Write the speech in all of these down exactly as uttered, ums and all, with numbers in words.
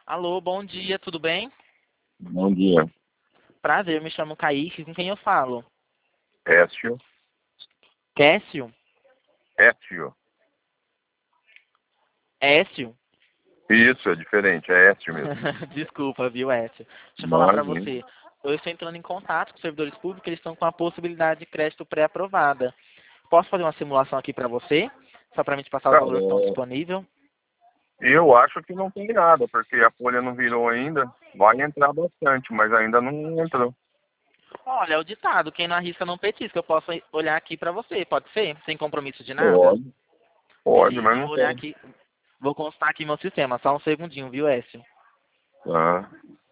Alô, bom dia, tudo bem? Bom dia. Prazer, me chamo Kaique, com quem eu falo? Écio. Kécio? Écio. Écio? Isso, é diferente, é Écio mesmo. Desculpa, viu, Écio? Deixa eu falar pra Imagina. você. Eu estou entrando em contato com os servidores públicos, eles estão com a possibilidade de crédito pré-aprovada. Posso fazer uma simulação aqui pra você? Só pra mim te passar os Cara, valores que estão é, disponíveis? eu acho que não tem nada, porque a folha não virou ainda. Vai entrar bastante, mas ainda não entrou. Olha, é o ditado, quem não arrisca não petisca. Eu posso olhar aqui pra você, pode ser? Sem compromisso de nada? Pode, pode, Beleza, mas eu não vou olhar tem. aqui. Vou constar aqui meu sistema, só um segundinho, viu, Écio? Ah,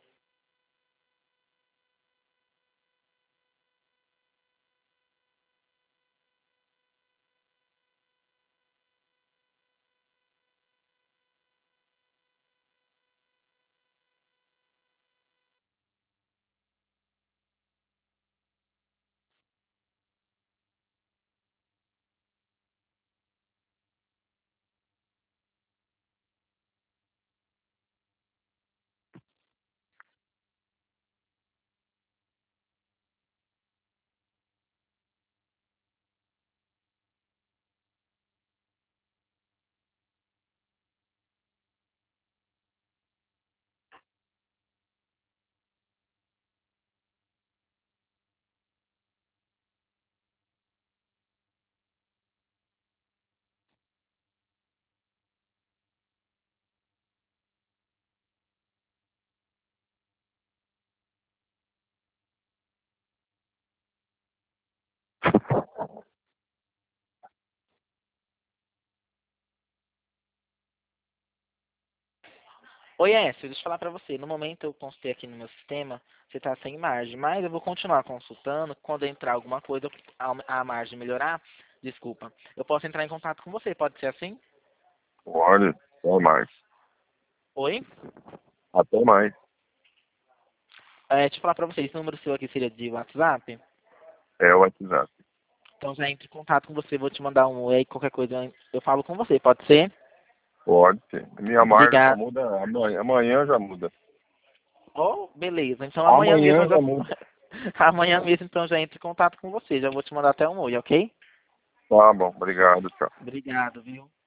Oi, Écio, deixa eu falar pra você. No momento eu consultei aqui no meu sistema, você tá sem margem, mas eu vou continuar consultando. Quando entrar alguma coisa, a a margem melhorar, desculpa, eu posso entrar em contato com você, pode ser assim? pode, até mais. Oi? Até mais. É, deixa eu falar pra você, esse número seu aqui seria de WhatsApp? É o WhatsApp. Então já entro em contato com você, vou te mandar um oi, qualquer coisa eu eu falo com você, pode ser? Pode ser. Minha margem só Obrigado. muda amanhã. Amanhã já muda. Oh, beleza, então amanhã mesmo Amanhã eu já... já muda. Amanhã mesmo então já entro em contato com você, já vou te mandar até um oi, ok? Tá bom, obrigado, tchau. Obrigado, viu?